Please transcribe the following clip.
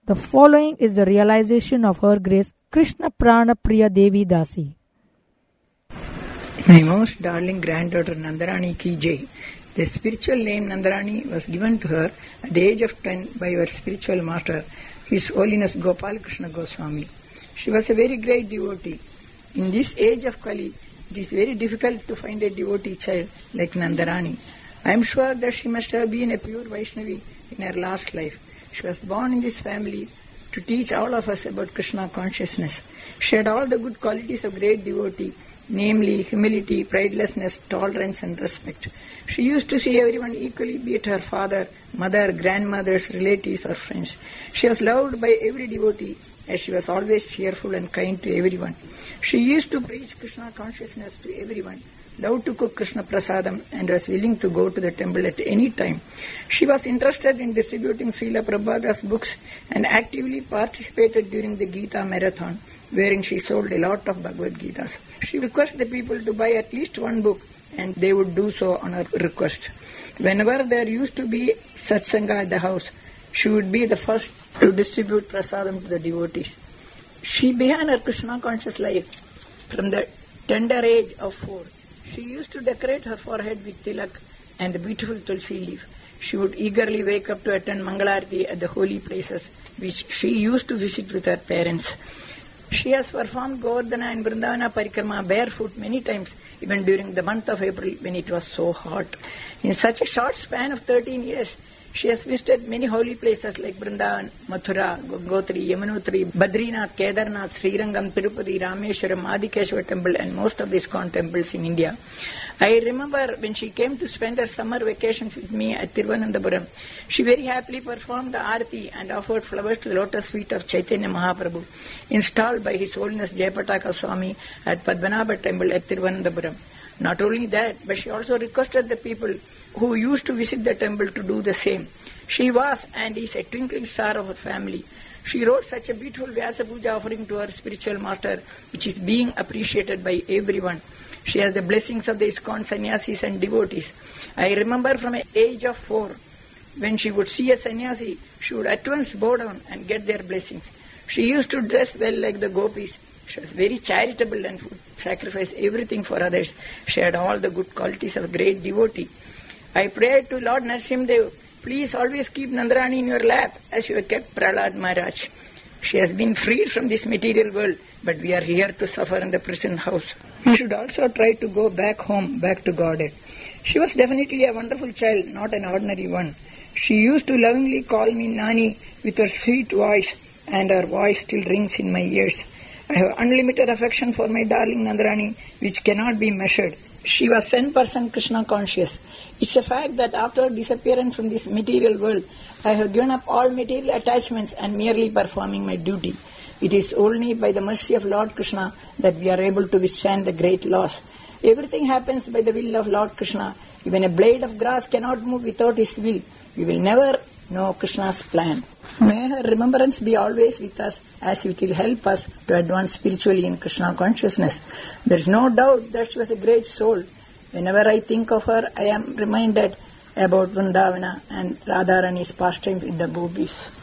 The following is the realization of Her Grace Krishna Prana Priya Devi Dasi. My most darling granddaughter Nandarani Ki Jai. The spiritual name Nandarani was given to her at the age of 10 by her spiritual master, His Holiness Gopal Krishna Goswami. She was a very great devotee. In this age of Kali, it is very difficult to find a devotee child like Nandarani. I am sure that she must have been a pure Vaishnavi in her last life. She was born in this family to teach all of us about Krishna consciousness. She had all the good qualities of great devotee, namely humility, pridelessness, tolerance and respect. She used to see everyone equally, be it her father, mother, grandmothers, relatives or friends. She was loved by every devotee as she was always cheerful and kind to everyone. She used to preach Krishna consciousness to everyone, loved to cook Krishna Prasadam and was willing to go to the temple at any time. She was interested in distributing Srila Prabhupada's books and actively participated during the Gita Marathon, wherein she sold a lot of Bhagavad Gitas. She requested the people to buy at least one book and they would do so on her request. Whenever there used to be satsanga at the house, she would be the first to distribute prasadam to the devotees. She began her Krishna conscious life from the tender age of 4. She used to decorate her forehead with tilak and the beautiful tulsi leaf. She would eagerly wake up to attend Mangalarti at the holy places which she used to visit with her parents. She has performed Govardhana and Vrindavana Parikrama barefoot many times, even during the month of April when it was so hot. In such a short span of 13 years, she has visited many holy places like Vrindavan, Mathura, Gangotri, Yamunotri, Badrinath, Kedarnath, Srirangam, Tirupati, Rameshwaram, Adikeshwar temple and most of the ISKCON temples in India. I remember when she came to spend her summer vacations with me at Thiruvananthapuram, she very happily performed the Aarti and offered flowers to the lotus feet of Chaitanya Mahaprabhu, installed by His Holiness Jayapataka Swami at Padmanabha temple at Thiruvananthapuram. Not only that, but she also requested the people who used to visit the temple to do the same. She was and is a twinkling star of her family. She wrote such a beautiful Vyasa Puja offering to her spiritual master, which is being appreciated by everyone. She has the blessings of the ISKCON sannyasis and devotees. I remember from the age of 4, when she would see a sannyasi, she would at once bow down and get their blessings. She used to dress well like the gopis. She was very charitable and would sacrifice everything for others. She had all the good qualities of a great devotee. I prayed to Lord Narasimhadev, please always keep Nandarani in your lap as you have kept Prahlad Maharaj. She has been freed from this material world, but we are here to suffer in the prison house. We should also try to go back home, back to Godhead. She was definitely a wonderful child, not an ordinary one. She used to lovingly call me Nani with her sweet voice, and her voice still rings in my ears. I have unlimited affection for my darling Nandarani, which cannot be measured. She was 100% Krishna conscious. It's a fact that after disappearance from this material world, I have given up all material attachments and merely performing my duty. It is only by the mercy of Lord Krishna that we are able to withstand the great loss. Everything happens by the will of Lord Krishna. Even a blade of grass cannot move without His will. We will never know Krishna's plan. May her remembrance be always with us, as it will help us to advance spiritually in Krishna consciousness. There is no doubt that she was a great soul. Whenever I think of her, I am reminded about Vrindavana and Radharani's pastime with the gopis.